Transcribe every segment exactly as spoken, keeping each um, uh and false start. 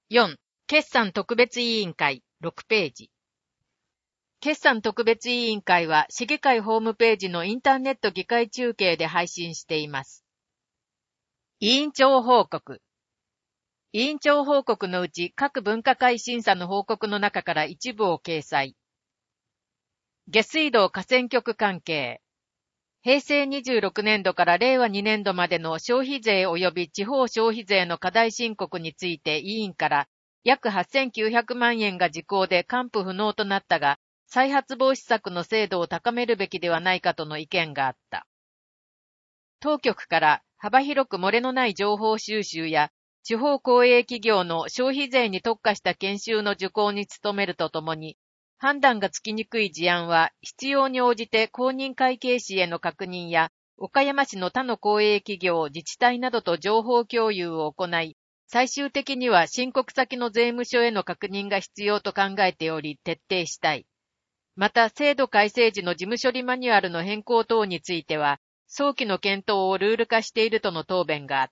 よん. 決算特別委員会ろくページ。決算特別委員会は市議会ホームページのインターネット議会中継で配信しています。委員長報告。委員長報告のうち各分科会審査の報告の中から一部を掲載。下水道河川局関係。平成にじゅうろくねんどから令和にねんどまでの消費税及び地方消費税の過大申告について委員から約はっせんきゅうひゃくまんえんが時効で還付不能となったが、再発防止策の精度を高めるべきではないかとの意見があった。当局から幅広く漏れのない情報収集や地方公営企業の消費税に特化した研修の受講に努めるとともに、判断がつきにくい事案は必要に応じて公認会計士への確認や岡山市の他の公営企業、自治体などと情報共有を行い、最終的には申告先の税務署への確認が必要と考えており徹底したい。また制度改正時の事務処理マニュアルの変更等については早期の検討をルール化しているとの答弁があった。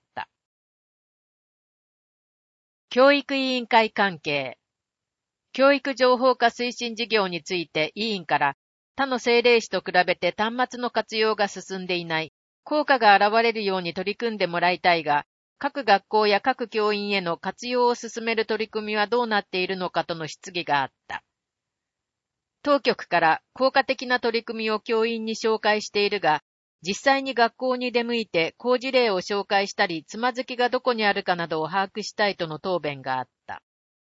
教育委員会関係。教育情報化推進事業について委員から他の政令市と比べて端末の活用が進んでいない、効果が現れるように取り組んでもらいたいが、各学校や各教員への活用を進める取り組みはどうなっているのかとの質疑があった。当局から効果的な取り組みを教員に紹介しているが、実際に学校に出向いて好事例を紹介したり、つまずきがどこにあるかなどを把握したいとの答弁があった。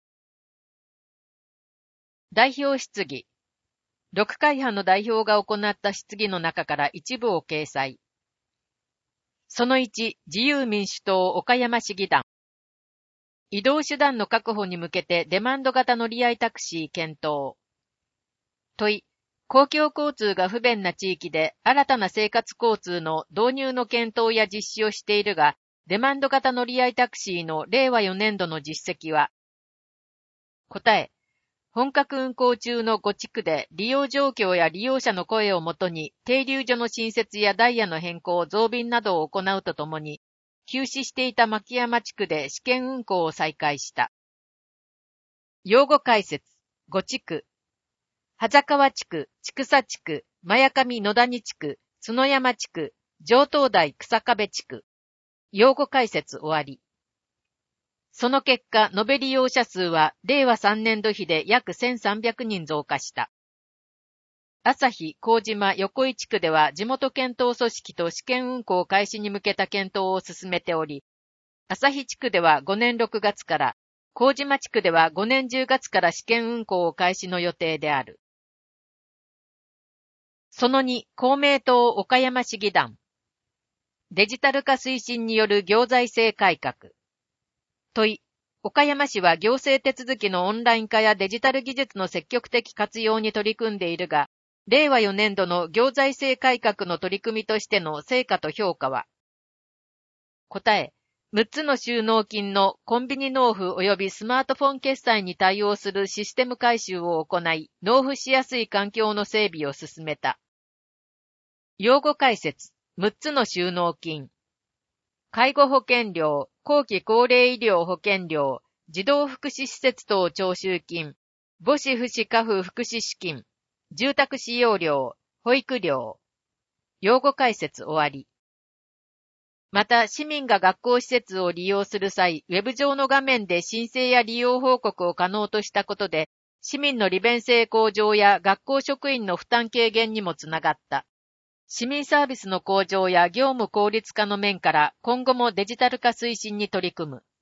代表質疑。ろく会派の代表が行った質疑の中から一部を掲載。そのいち、自由民主党岡山市議団。移動手段の確保に向けてデマンド型乗り合いタクシー検討。問い、公共交通が不便な地域で新たな生活交通の導入の検討や実施をしているが、デマンド型乗り合いタクシーの令和よねんどの実績は。答え、本格運行中のご地区で利用状況や利用者の声をもとに停留所の新設やダイヤの変更、増便などを行うとともに、休止していた牧山地区で試験運行を再開した。用語解説、ご地区。羽坂地区、千種地区、真上野谷地区、角山地区、上東台草壁地区。用語解説終わり。その結果、延べ利用者数は、令和さんねんど比で約せんさんびゃくにん増加した。朝日、麹島、横井地区では、地元検討組織と試験運行開始に向けた検討を進めており、朝日地区ではごねんろくがつから、麹島地区ではごねんじゅうがつから試験運行を開始の予定である。そのに、公明党岡山市議団。デジタル化推進による行財政改革。問い、岡山市は行政手続きのオンライン化やデジタル技術の積極的活用に取り組んでいるが、令和よねんどの行財政改革の取り組みとしての成果と評価は。答え、むっつの収納金のコンビニ納付及びスマートフォン決済に対応するシステム改修を行い、納付しやすい環境の整備を進めた。用語解説、むっつの収納金。介護保険料、後期高齢医療保険料、児童福祉施設等徴収金、母子父子家父福祉資金、住宅使用料、保育料。用語解説終わり。また、市民が学校施設を利用する際、ウェブ上の画面で申請や利用報告を可能としたことで、市民の利便性向上や学校職員の負担軽減にもつながった。市民サービスの向上や業務効率化の面から今後もデジタル化推進に取り組む。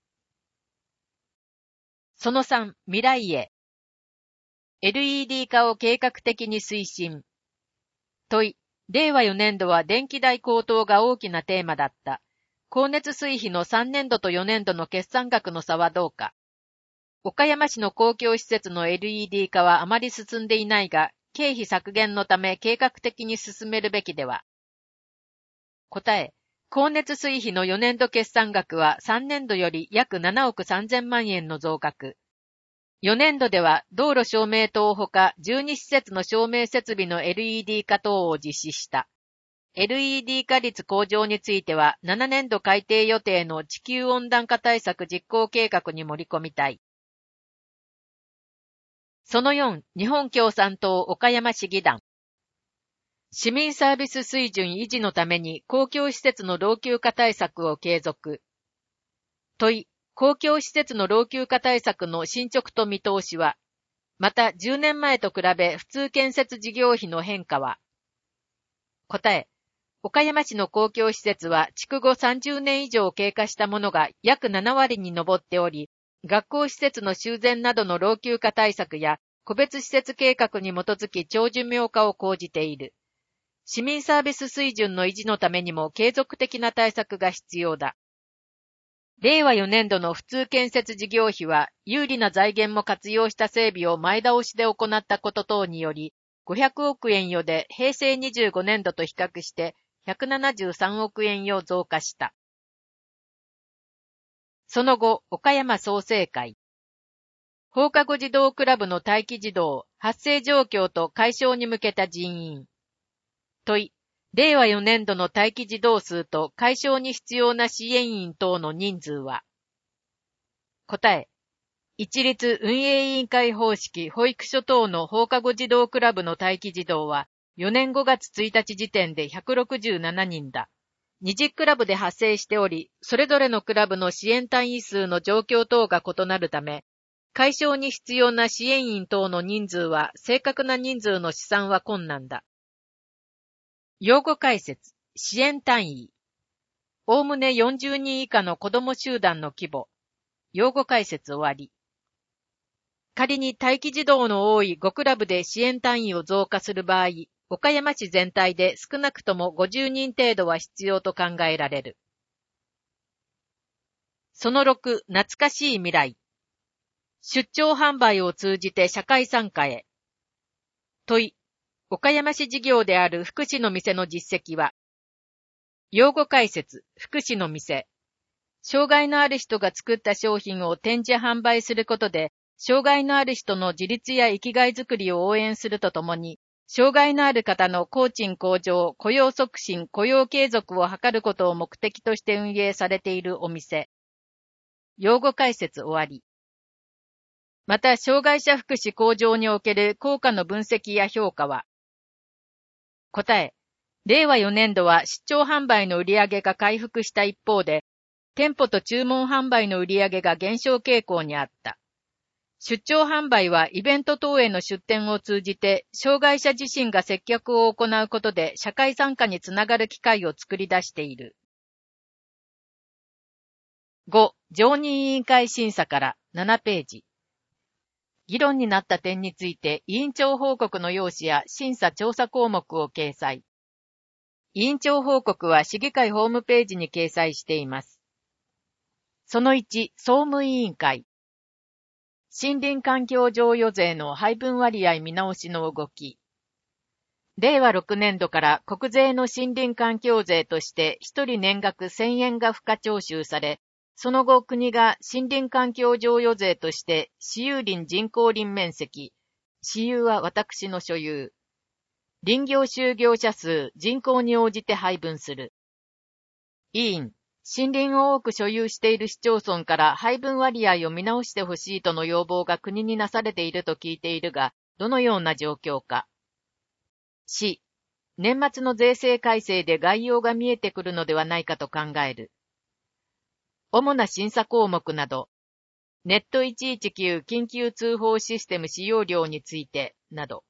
そのさん、未来へ。エルイーディー 化を計画的に推進。問い、令和よねんどは電気代高騰が大きなテーマだった。光熱水費のさんねんどとよねんどの決算額の差はどうか。岡山市の公共施設の エルイーディー 化はあまり進んでいないが、経費削減のため計画的に進めるべきでは。答え、光熱水費のよねんど決算額はさんねんどより約ななおくさんぜんまんえんの増額。よねんどでは道路照明灯ほかじゅうに施設の照明設備の エルイーディー 化等を実施した。エルイーディー 化率向上についてはななねんど改定予定の地球温暖化対策実行計画に盛り込みたい。 そのよん、日本共産党岡山市議団。市民サービス水準維持のために公共施設の老朽化対策を継続。問い、公共施設の老朽化対策の進捗と見通しは、またじゅうねんまえと比べ普通建設事業費の変化は。答え、岡山市の公共施設は築後さんじゅうねん以上経過したものが約ななわりに上っており、学校施設の修繕などの老朽化対策や個別施設計画に基づき長寿命化を講じている。市民サービス水準の維持のためにも継続的な対策が必要だ。れいわよねんどの普通建設事業費は有利な財源も活用した整備を前倒しで行ったこと等によりごひゃくおくえん余でへいせいにじゅうごねんどと比較してひゃくななじゅうさんおくえん余増加した。その後、岡山創成会。放課後児童クラブの待機児童発生状況と解消に向けた人員。問い、れいわよねんどの待機児童数と解消に必要な支援員等の人数は。答え、一律運営委員会方式保育所等の放課後児童クラブの待機児童はよねんごがつついたち時点でひゃくろくじゅうななにんだ。にじゅうクラブで発生しており、それぞれのクラブの支援単位数の状況等が異なるため、解消に必要な支援員等の人数は正確な人数の試算は困難だ。用語解説、支援単位。おおむねよんじゅうにん以下の子ども集団の規模。用語解説終わり。仮に待機児童の多いごクラブで支援単位を増加する場合、岡山市全体で少なくともごじゅうにん程度は必要と考えられる。そのろく、懐かしい未来。出張販売を通じて社会参加へ。問い、岡山市事業である福祉の店の実績は。用語解説、福祉の店。障害のある人が作った商品を展示販売することで、障害のある人の自立や生きがいづくりを応援するとともに、障害のある方の工賃向上、雇用促進、雇用継続を図ることを目的として運営されているお店。用語解説終わり。また、障害者福祉向上における効果の分析や評価は。答え、れいわよねんどは出張販売の売上が回復した一方で、店舗と注文販売の売上が減少傾向にあった。出張販売はイベント等への出店を通じて、障害者自身が接客を行うことで社会参加につながる機会を作り出している。ご、常任委員会審査からななページ。議論になった点について委員長報告の要旨や審査調査項目を掲載。委員長報告は市議会ホームページに掲載しています。そのいち、総務委員会。森林環境譲与税の配分割合見直しの動き。れいわろくねんどから国税の森林環境税としてひとり年額せんえんが付加徴収され、その後国が森林環境譲与税として私有林人工林面積、私有は私の所有、林業就業者数、人口に応じて配分する。委員、森林を多く所有している市町村から配分割合を見直してほしいとの要望が国になされていると聞いているが、どのような状況か。し、年末の税制改正で概要が見えてくるのではないかと考える。主な審査項目など、ネットいちいちきゅう緊急通報システム使用料について、など。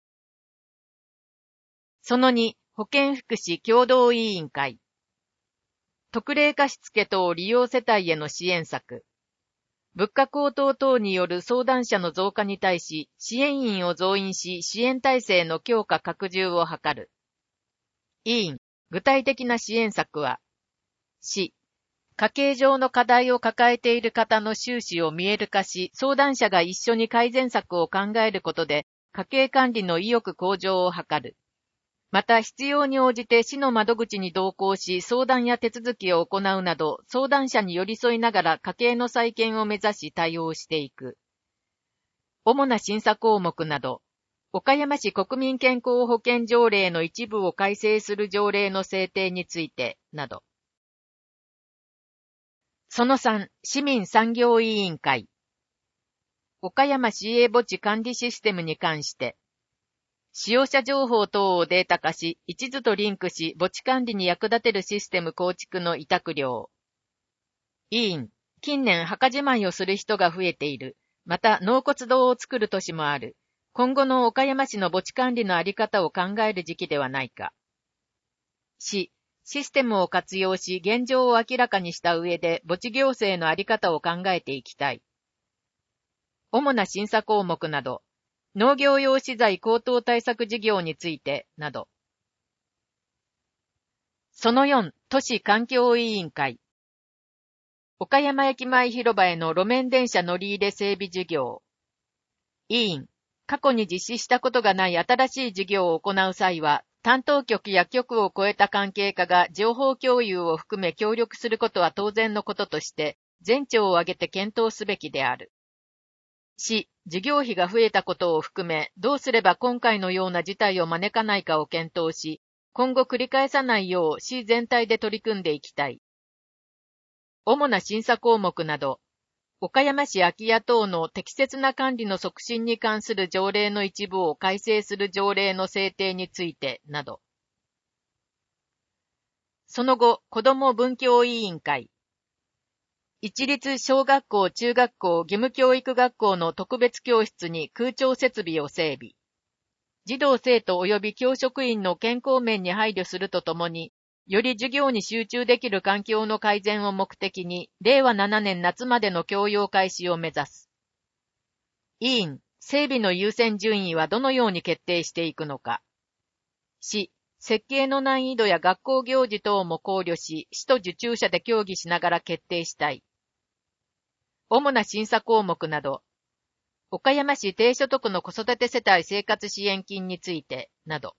そのに、保健福祉協同委員会。特例貸付等利用世帯への支援策。物価高騰等による相談者の増加に対し、支援員を増員し、支援体制の強化拡充を図る。委員、具体的な支援策は、し、家計上の課題を抱えている方の収支を見える化し、相談者が一緒に改善策を考えることで、家計管理の意欲向上を図る。また必要に応じて市の窓口に同行し相談や手続きを行うなど相談者に寄り添いながら家計の再建を目指し対応していく。主な審査項目など、岡山市国民健康保険条例の一部を改正する条例の制定についてなど。そのさん、市民産業委員会。 岡山市営墓地管理システムに関して、使用者情報等をデータ化し、一途とリンクし、墓地管理に役立てるシステム構築の委託料。委員、近年墓じまいをする人が増えている。また、納骨堂を作る都市もある。今後の岡山市の墓地管理のあり方を考える時期ではないか。市、システムを活用し、現状を明らかにした上で、墓地行政のあり方を考えていきたい。主な審査項目など、農業用資材高騰対策事業について、など。そのよん、都市環境委員会。岡山駅前広場への路面電車乗り入れ整備事業。委員、過去に実施したことがない新しい事業を行う際は、担当局や局を超えた関係家が情報共有を含め協力することは当然のこととして、全庁を挙げて検討すべきである。市、事業費が増えたことを含め、どうすれば今回のような事態を招かないかを検討し、今後繰り返さないよう市全体で取り組んでいきたい。主な審査項目など、岡山市空き家等の適切な管理の促進に関する条例の一部を改正する条例の制定について、など。その後、子ども文教委員会。一律小学校中学校義務教育学校の特別教室に空調設備を整備。児童生徒及び教職員の健康面に配慮するとともに、より授業に集中できる環境の改善を目的に、れいわななねん夏までの教養開始を目指す。委員、整備の優先順位はどのように決定していくのか。市、設計の難易度や学校行事等も考慮し、市と受注者で協議しながら決定したい。主な審査項目など、岡山市低所得の子育て世帯生活支援金について、など。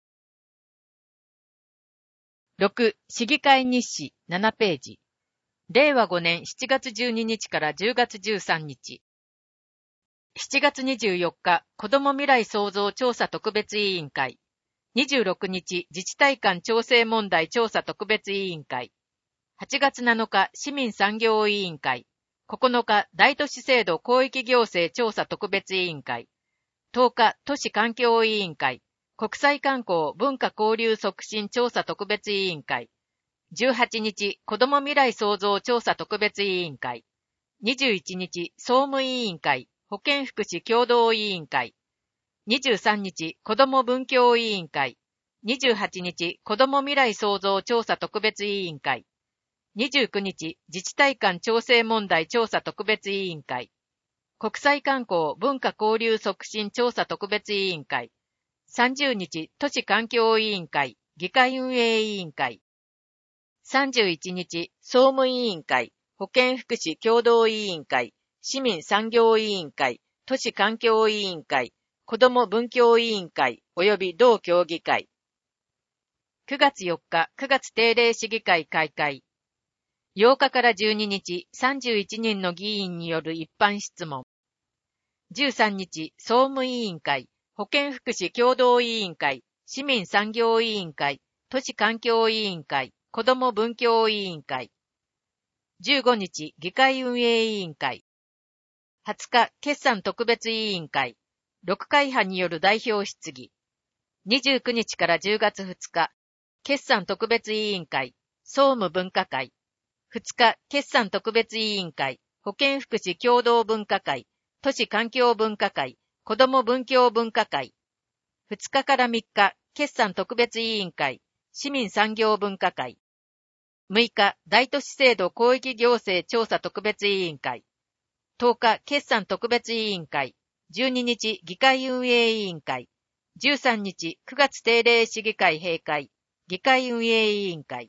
ろく、市議会日誌ななページ。れいわごねんしちがつじゅうににちからじゅうがつじゅうさんにち。しちがつにじゅうよっか、子ども未来創造調査特別委員会。にじゅうろくにち、自治体間調整問題調査特別委員会。はちがつなのか、市民産業委員会。ここのか、大都市制度広域行政調査特別委員会。とおか、都市環境委員会。国際観光文化交流促進調査特別委員会。じゅうはちにち、子ども未来創造調査特別委員会。にじゅういちにち、総務委員会、保健福祉協同委員会。にじゅうさんにち、子ども文教委員会。にじゅうはちにち、子ども未来創造調査特別委員会。にじゅうくにち、自治体間調整問題調査特別委員会。国際観光文化交流促進調査特別委員会。さんじゅうにち、都市環境委員会、議会運営委員会。さんじゅういちにち、総務委員会、保健福祉協同委員会、市民産業委員会、都市環境委員会、子ども文教委員会、及び同協議会。くがつよっか、くがつ定例市議会開会。ようかからじゅうににち、さんじゅういちにんの議員による一般質問。じゅうさんにち、総務委員会、保健福祉協同委員会、市民産業委員会、都市環境委員会、子ども文教委員会。じゅうごにち、議会運営委員会。はつか、決算特別委員会。ろくかいはによる代表質疑。にじゅうくにちからじゅうがつふつか、決算特別委員会、総務分科会。ふつか、決算特別委員会、保健福祉協同分科会、都市環境分科会、子ども文教分科会。ふつかからみっか、決算特別委員会、市民産業分科会。むいか、大都市制度広域行政調査特別委員会。とおか、決算特別委員会。じゅうににち、議会運営委員会。じゅうさんにち、くがつ定例市議会閉会。議会運営委員会。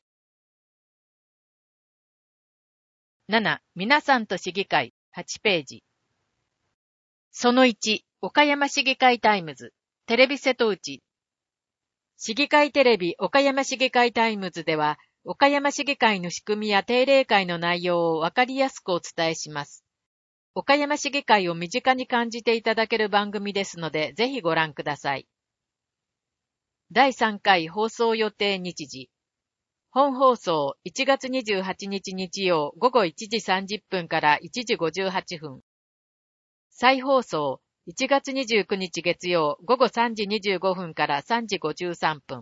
なな、皆さんと市議会、はちページ。そのいち、岡山市議会タイムズ、テレビ瀬戸内。市議会テレビ岡山市議会タイムズでは、岡山市議会の仕組みや定例会の内容をわかりやすくお伝えします。岡山市議会を身近に感じていただける番組ですので、ぜひご覧ください。だいさんかい放送予定日時。本放送いちがつにじゅうはちにち日曜午後いちじさんじゅっぷんからいちじごじゅうはっぷん。 再放送、いちがつにじゅうくにち月曜午後さんじにじゅうごふんからさんじごじゅうさんぷん。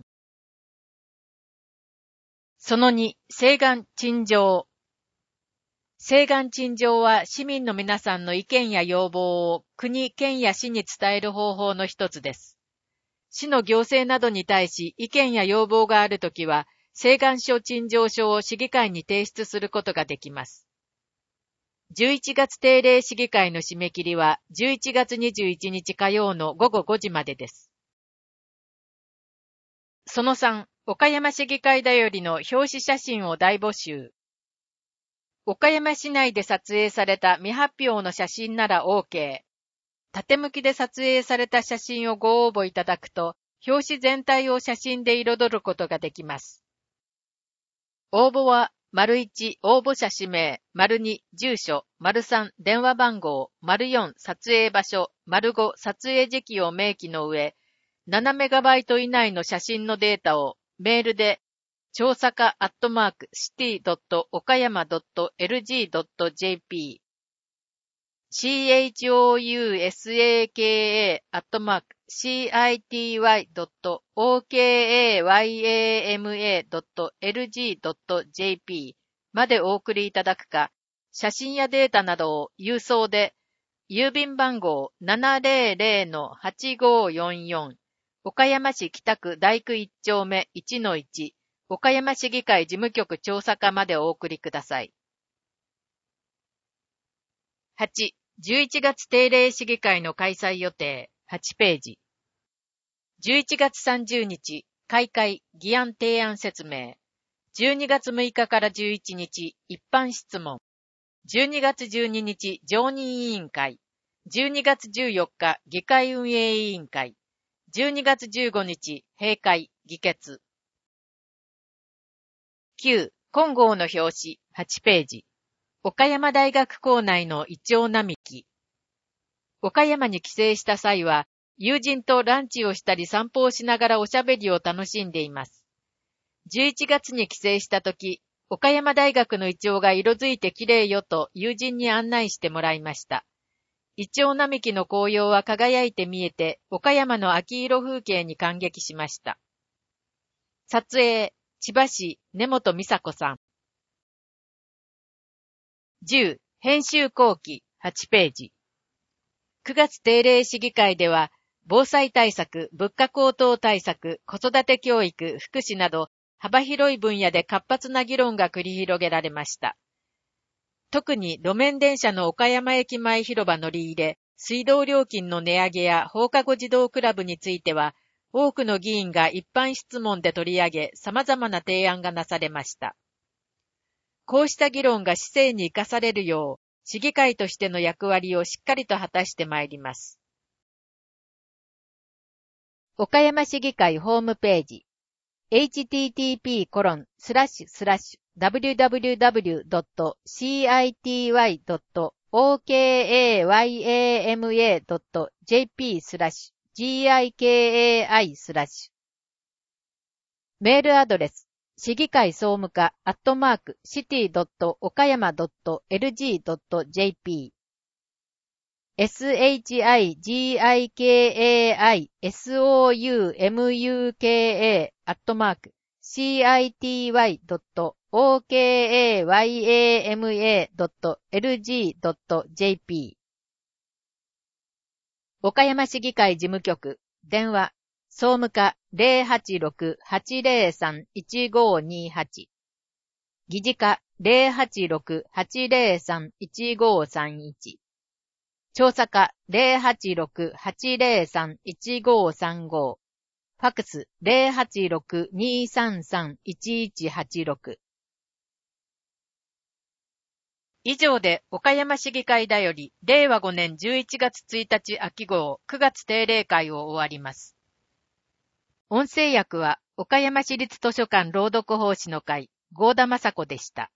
そのに、請願陳情。請願陳情は市民の皆さんの意見や要望を国、県や市に伝える方法の一つです。市の行政などに対し意見や要望があるときは、請願書陳情書を市議会に提出することができます。じゅういちがつ定例市議会の締め切りはじゅういちがつにじゅういちにち火曜の午後ごじまでです。そのさん、岡山市議会だよりの表紙写真を大募集。岡山市内で撮影された未発表の写真なら OK。縦向きで撮影された写真をご応募いただくと、表紙全体を写真で彩ることができます。応募は、丸いち、応募者氏名、丸に、住所、丸さん、電話番号、丸よん、撮影場所、丸ご、撮影時期を明記の上、ななメガバイト以内の写真のデータをメールで、調査課アットマークシティドットオカヤマドットエルジードットジェーピー、チョウサカ アットマーク シティドットオカヤマドットエルジードットジェーピー までお送りいただくか、写真やデータなどを郵送で、郵便番号 ななぜろぜろのはちごよんよん、岡山市北区大区いち丁目 いちのいち、岡山市議会事務局調査課までお送りください。はち、じゅういちがつ定例市議会の開催予定、はちページ。じゅういちがつさんじゅうにち、開会、議案提案説明。じゅうにがつむいかからじゅういちにち、一般質問。じゅうにがつじゅうににち、常任委員会。じゅうにがつじゅうよっか、議会運営委員会。じゅうにがつじゅうごにち、閉会、議決。きゅう、金剛の表紙、はちページ。岡山大学構内のイチョウ並木。岡山に帰省した際は、友人とランチをしたり散歩をしながらおしゃべりを楽しんでいます。じゅういちがつに帰省したとき、岡山大学のイチョウが色づいて綺麗よと友人に案内してもらいました。イチョウ並木の紅葉は輝いて見えて、岡山の秋色風景に感激しました。撮影、千葉市根本美佐子さん。じゅう、編集後期、はちページ。くがつ定例市議会では、防災対策、物価高騰対策、子育て教育、福祉など、幅広い分野で活発な議論が繰り広げられました。特に路面電車の岡山駅前広場乗り入れ、水道料金の値上げや放課後児童クラブについては、多くの議員が一般質問で取り上げ、様々な提案がなされました。こうした議論が市政に生かされるよう、市議会としての役割をしっかりと果たしてまいります。岡山市議会ホームページ エイチティーティーピーコロンスラッシュスラッシュダブリューダブリューダブリュードットシーアイティーワイドットオーケーエーワイエーエムエードットジェーピースラッシュジーアイケーエーアイスラッシュメールアドレス市議会総務課アットマークシティドットオカヤマドットエルジードットジェーピー シギカイソウムカアットマークシーアイティーワイドットオーケーエーワイエーエムエードットエルジードットジェーピー 岡山市議会事務局電話総務課 ゼロはちろく はちゼロさん いちごにはち 議事課 ゼロはちろく はちゼロさん いちごさんいち調査課 ゼロはちろく はちゼロさん いちごさんご ファックス ゼロはちろく にさんさん いちいちはちろく 以上で岡山市議会だよりれいわごねんじゅういちがつついたち秋号くがつ定例会を終わります。音声訳は岡山市立図書館朗読奉仕の会合田雅子でした。